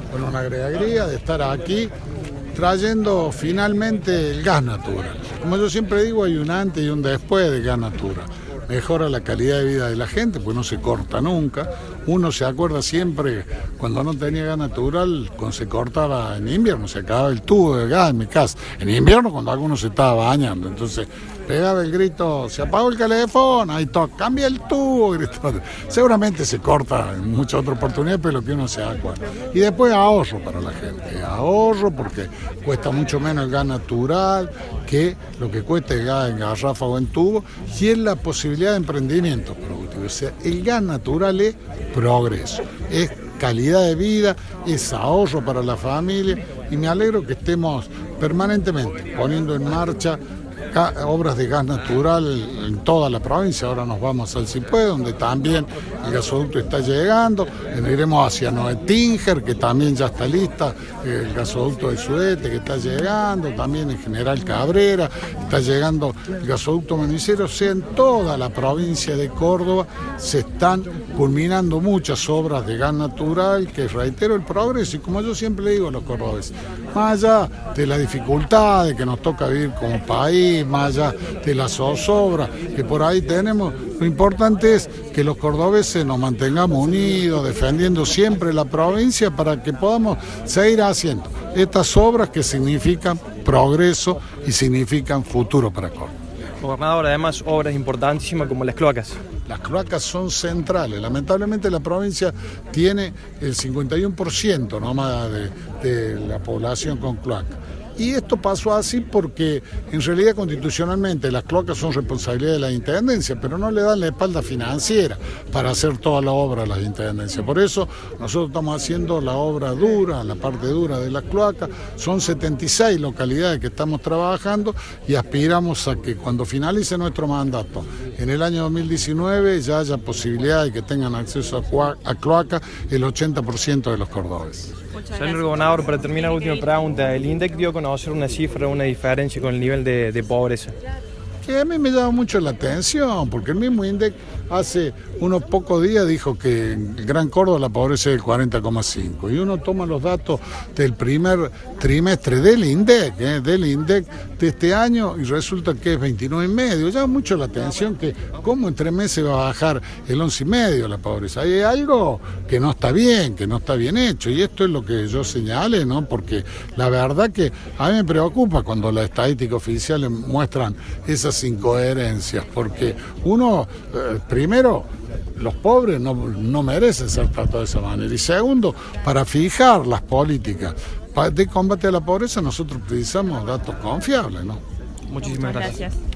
con una alegría de estar aquí trayendo finalmente el gas natural. Como yo siempre digo, hay un antes y un después de gas natural. Mejora la calidad de vida de la gente, pues no se corta nunca. Uno se acuerda siempre, cuando no tenía gas natural, cuando se cortaba en invierno, se acababa el tubo de gas en mi casa. En invierno, cuando alguno se estaba bañando, entonces pegaba el grito, se apagó el calefón, ahí todo, cambia el tubo, gritó. Seguramente se corta en muchas otras oportunidades, pero lo que uno se acuerda. Y después ahorro para la gente, ahorro porque cuesta mucho menos el gas natural que lo que cuesta el gas en garrafa o en tubo, y es la posibilidad de emprendimiento productivo. O sea, el gas natural es progreso, es calidad de vida, es ahorro para la familia, y me alegro que estemos permanentemente poniendo en marcha obras de gas natural en toda la provincia. Ahora nos vamos al Cipue, donde también el gasoducto está llegando, iremos hacia Noetinger, que también ya está lista, el gasoducto de Sudeste que está llegando, también en General Cabrera, está llegando el gasoducto Manicero. O sea, en toda la provincia de Córdoba se están culminando muchas obras de gas natural, que reitero el progreso, y como yo siempre le digo a los cordobeses, más allá de la dificultad de que nos toca vivir como país, más allá de la zozobra que por ahí tenemos, lo importante es que los cordobeses nos mantengamos unidos, defendiendo siempre la provincia, para que podamos seguir haciendo estas obras que significan progreso y significan futuro para Córdoba. Gobernador, además, obras importantísimas como las cloacas. Las cloacas son centrales. Lamentablemente la provincia tiene el 51% nomás de la población con cloaca. Y esto pasó así porque en realidad constitucionalmente las cloacas son responsabilidad de la intendencia, pero no le dan la espalda financiera para hacer toda la obra a las intendencias. Por eso nosotros estamos haciendo la obra dura, la parte dura de las cloacas. Son 76 localidades que estamos trabajando y aspiramos a que cuando finalice nuestro mandato en el año 2019 ya haya posibilidad de que tengan acceso a cloaca el 80% de los cordobeses. Señor gobernador, para terminar, última pregunta. El INDEC dio a conocer una cifra, una diferencia con el nivel de pobreza. Que a mí me llama mucho la atención, porque el mismo INDEC hace unos pocos días dijo que en el Gran Córdoba la pobreza es del 40,5%. Y uno toma los datos del primer trimestre del INDEC de este año, y resulta que es 29,5%. Llama mucho la atención que cómo en 3 meses va a bajar el 11,5% la pobreza. Hay algo que no está bien hecho, y esto es lo que yo señalé, ¿no? Porque la verdad que a mí me preocupa cuando las estadísticas oficiales muestran esas incoherencias, porque uno, primero, los pobres no merecen ser tratados de esa manera, y segundo, para fijar las políticas de combate a la pobreza nosotros precisamos datos confiables, ¿no? Muchísimas gracias.